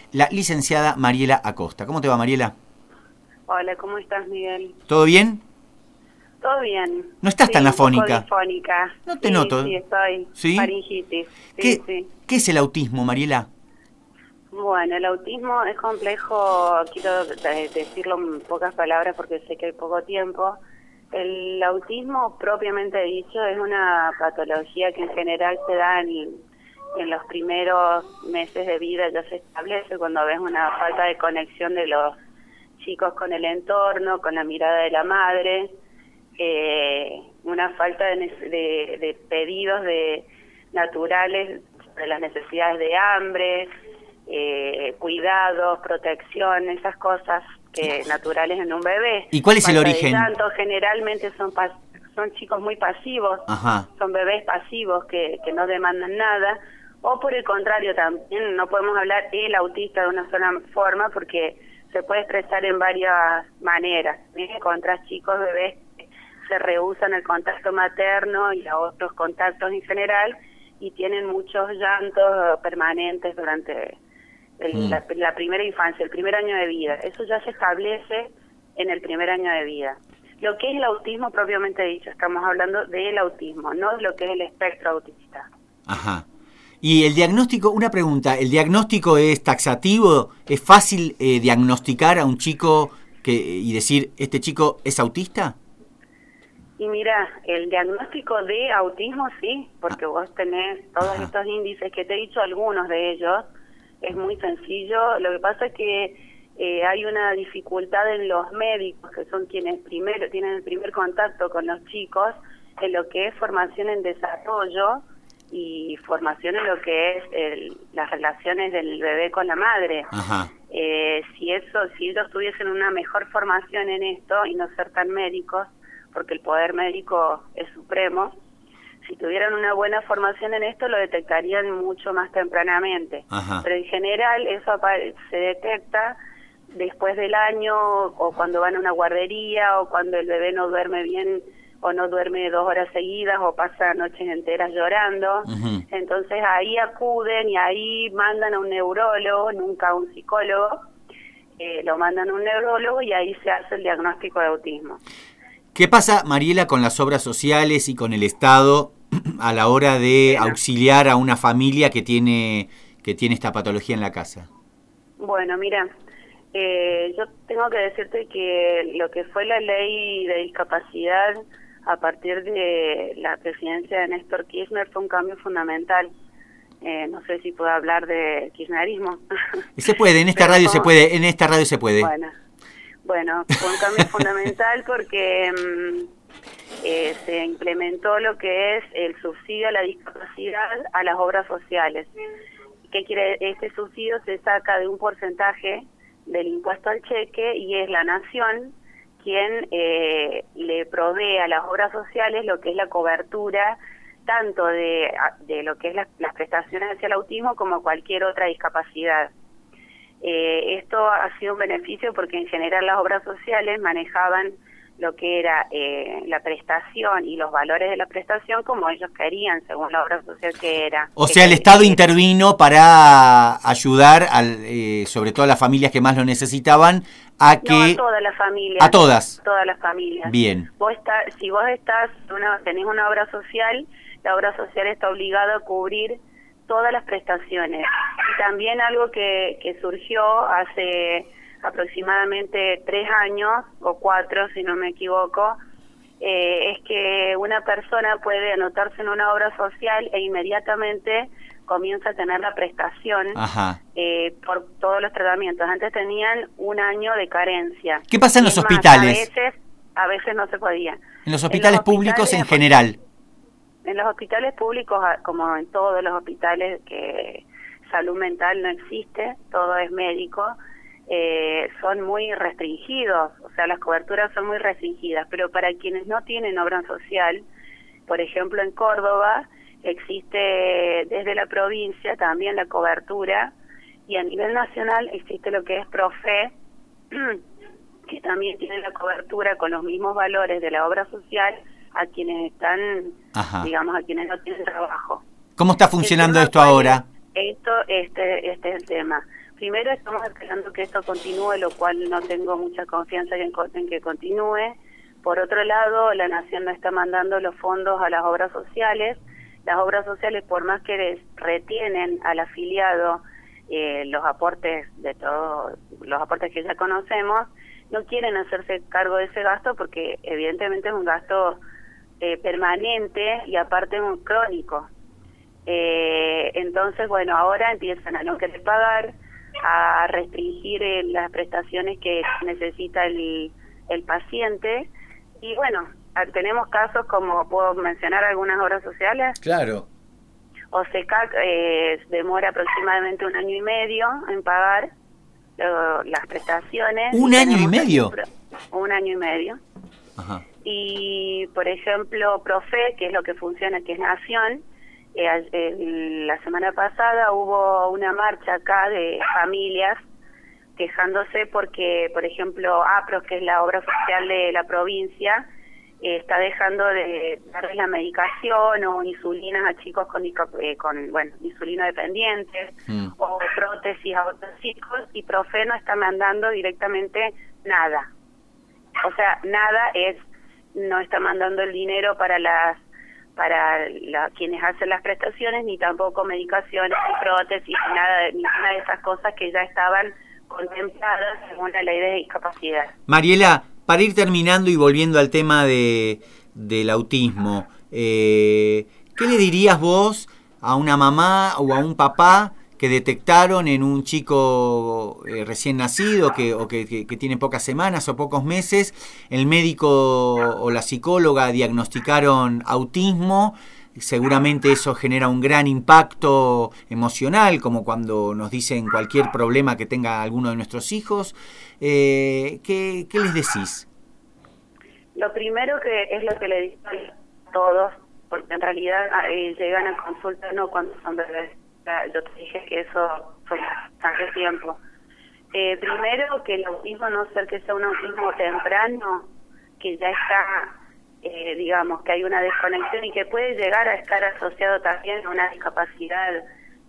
la licenciada Mariela Acosta. ¿Cómo te va, Mariela? Hola, ¿cómo estás, Miguel? ¿Todo bien? Todo bien. No estás tan afónica. Un poco difónica. No te noto. Sí, estoy. ¿Sí? Faringitis. Sí, ¿Qué es el autismo, Mariela? Bueno, el autismo es complejo, quiero decirlo en pocas palabras porque sé que hay poco tiempo. El autismo propiamente dicho es una patología que en general se da en los primeros meses de vida, ya se establece cuando ves una falta de conexión de los chicos con el entorno, con la mirada de la madre, una falta de pedidos naturales sobre las necesidades de hambre, cuidados, protección, esas cosas que naturales en un bebé. ¿Y cuál es el origen? Llanto, generalmente son chicos muy pasivos. Ajá. Son bebés pasivos que no demandan nada, o por el contrario también no podemos hablar el autista de una sola forma porque se puede expresar en varias maneras. Encontrás chicos, bebés que se rehúsan al contacto materno y a otros contactos en general y tienen muchos llantos permanentes durante la primera infancia, el primer año de vida. Eso ya se establece en el primer año de vida. Lo que es el autismo propiamente dicho, estamos hablando del autismo, no de lo que es el espectro autista. Ajá. Y el diagnóstico, una pregunta, ¿el diagnóstico es taxativo? ¿Es fácil diagnosticar a un chico y decir, este chico es autista? Y mira, el diagnóstico de autismo sí, porque vos tenés todos estos índices que te he dicho, algunos de ellos, es muy sencillo. Lo que pasa es que hay una dificultad en los médicos, que son quienes primero tienen el primer contacto con los chicos, en lo que es formación en desarrollo y formación en lo que es las relaciones del bebé con la madre. Ajá. Si ellos tuviesen una mejor formación en esto y no ser tan médicos, porque el poder médico es supremo, si tuvieran una buena formación en esto lo detectarían mucho más tempranamente. Ajá. Pero en general eso se detecta después del año, o cuando van a una guardería, o cuando el bebé no duerme bien o no duerme 2 horas seguidas o pasa noches enteras llorando. Uh-huh. Entonces ahí acuden y ahí mandan a un neurólogo, nunca a un psicólogo, lo mandan a un neurólogo y ahí se hace el diagnóstico de autismo. ¿Qué pasa, Mariela, con las obras sociales y con el Estado a la hora de auxiliar a una familia que tiene esta patología en la casa? Bueno, mira, yo tengo que decirte que lo que fue la ley de discapacidad a partir de la presidencia de Néstor Kirchner fue un cambio fundamental. No sé si puedo hablar de kirchnerismo. Se puede, en esta radio se puede, Bueno, fue un cambio fundamental porque se implementó lo que es el subsidio a la discapacidad a las obras sociales. ¿Qué quiere? Este subsidio se saca de un porcentaje del impuesto al cheque y es la nación quien le provee a las obras sociales lo que es la cobertura tanto de lo que es las prestaciones hacia el autismo como cualquier otra discapacidad. Esto ha sido un beneficio porque en general las obras sociales manejaban lo que era la prestación y los valores de la prestación como ellos querían, según la obra social que era. O sea, el Estado intervino para ayudar, sobre todo a las familias que más lo necesitaban, a todas las familias. A todas. Todas las familias. Bien. Si vos tenés una obra social, la obra social está obligada a cubrir todas las prestaciones. Y también algo que surgió hace aproximadamente 3 años, o 4 si no me equivoco, es que una persona puede anotarse en una obra social e inmediatamente comienza a tener la prestación por todos los tratamientos. Antes tenían 1 año de carencia. ¿Qué pasa en los hospitales? A veces no se podía. En los hospitales públicos en general. En los hospitales públicos, como en todos los hospitales que salud mental no existe, todo es médico, son muy restringidos, o sea, las coberturas son muy restringidas, pero para quienes no tienen obra social, por ejemplo en Córdoba, existe desde la provincia también la cobertura, y a nivel nacional existe lo que es PROFE, que también tiene la cobertura con los mismos valores de la obra social a quienes están, digamos, a quienes no tienen trabajo. ¿Cómo está funcionando esto ahora? Este es el tema. primero estamos esperando que esto continúe, lo cual no tengo mucha confianza en que continúe. Por otro lado, la Nación no está mandando los fondos a las obras sociales. Las obras sociales, por más que retienen al afiliado los aportes de todos los aportes que ya conocemos, no quieren hacerse cargo de ese gasto porque evidentemente es un gasto permanente y aparte muy crónico. Entonces, bueno, ahora empiezan a no querer pagar, a restringir las prestaciones que necesita el paciente. Y bueno, tenemos casos como, ¿puedo mencionar algunas obras sociales? Claro. OSECAC demora aproximadamente 1 año y medio en pagar las prestaciones. ¿Un año y medio? 1 año y medio. Ajá. Y, por ejemplo, PROFE, que es lo que funciona, que es Nación, la semana pasada hubo una marcha acá de familias quejándose porque, por ejemplo, APROS, que es la obra social de la provincia, está dejando de darle la medicación o insulinas a chicos con insulino dependientes o prótesis a otros chicos, y PROFE no está mandando directamente nada. O sea, no está mandando el dinero para quienes hacen las prestaciones, ni tampoco medicaciones, ni prótesis, ninguna de esas cosas que ya estaban contempladas según la ley de discapacidad. Mariela, para ir terminando y volviendo al tema del autismo, ¿qué le dirías vos a una mamá o a un papá que detectaron en un chico recién nacido que tiene pocas semanas o pocos meses, el médico o la psicóloga diagnosticaron autismo? Seguramente eso genera un gran impacto emocional, como cuando nos dicen cualquier problema que tenga alguno de nuestros hijos. ¿Qué les decís? Lo primero que es lo que le digo a todos, porque en realidad llegan a consulta no cuando son bebés. Yo te dije que eso fue bastante tiempo. Primero, que el autismo, no ser que sea un autismo temprano, que ya está, digamos, que hay una desconexión y que puede llegar a estar asociado también a una discapacidad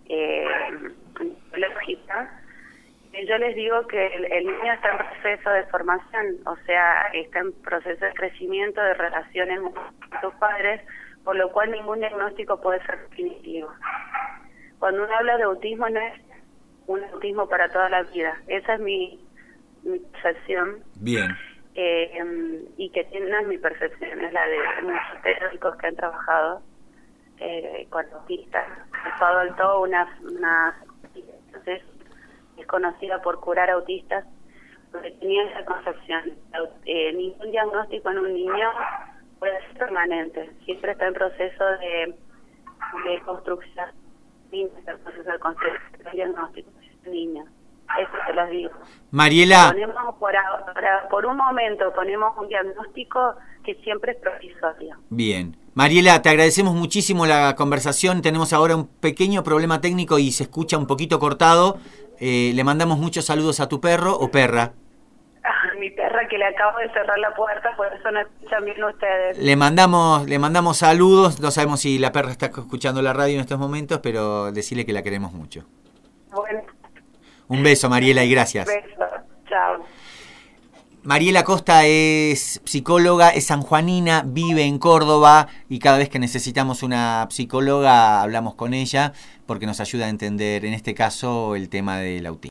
neurológica. Yo les digo que el niño está en proceso de formación, o sea, está en proceso de crecimiento, de relaciones con sus padres, por lo cual ningún diagnóstico puede ser definitivo. Cuando uno habla de autismo, no es un autismo para toda la vida. Esa es mi percepción. Bien. Y que no es mi percepción, es la de muchos teóricos que han trabajado con autistas. Todo Alto, entonces, es conocida por curar autistas, porque tenía esa concepción. Ningún diagnóstico en un niño puede ser permanente. Siempre está en proceso de construcción. Está en proceso de construcción de diagnóstico de niños. Eso te lo digo. Mariela. Por un momento ponemos un diagnóstico que siempre es provisorio. Bien. Mariela, te agradecemos muchísimo la conversación. Tenemos ahora un pequeño problema técnico y se escucha un poquito cortado. Le mandamos muchos saludos a tu perro o perra. Mi perra, que le acabo de cerrar la puerta, por eso no escuchan bien ustedes. Le mandamos saludos. No sabemos si la perra está escuchando la radio en estos momentos, pero decirle que la queremos mucho. Bueno. Un beso, Mariela, y gracias. Un beso. Chao. Mariela Costa es psicóloga, es sanjuanina, vive en Córdoba y cada vez que necesitamos una psicóloga hablamos con ella porque nos ayuda a entender, en este caso, el tema del autismo.